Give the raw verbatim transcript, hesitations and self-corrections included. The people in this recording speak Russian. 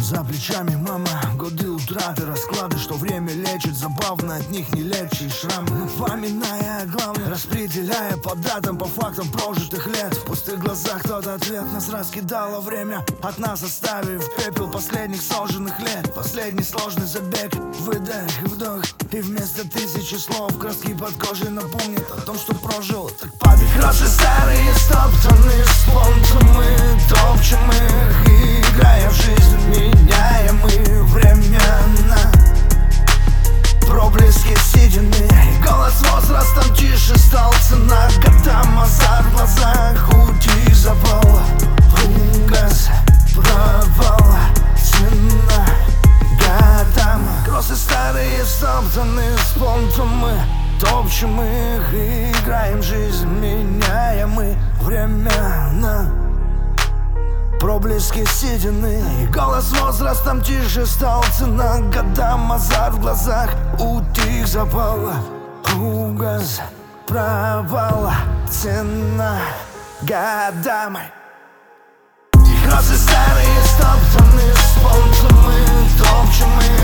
За плечами, мама, годы утраты, расклады, что время лечит. Забавно, от них не легче и шрамы. Напоминая о главном, распределяя по датам, по фактам прожитых лет. В пустых глазах тот ответ. Нас раскидало время, от нас оставив пепел последних сожженных лет. Последний сложный забег, выдох и вдох. И вместо тысячи слов краски под кожей напомнят о том, что прожил. Так падай, кроссы старые, стоптанные сплонты. Мы топчем их, играя в жизнь, меняем мы временно. Проблески седины, голос возрастом тише стал. Цена годам, азарт в глазах, утих запал. Угас, провал, цена годам. Кроссы старые, стоптанные сплонты. Мы топчем их, играем жизнь, меняем мы временно. Проблески седины, голос возрастом тише стал. Цена годам, азарт в глазах, утих запал. Угас, провал, цена годам. Кроссы старые, стоптанные сплонты. Мы топчем их,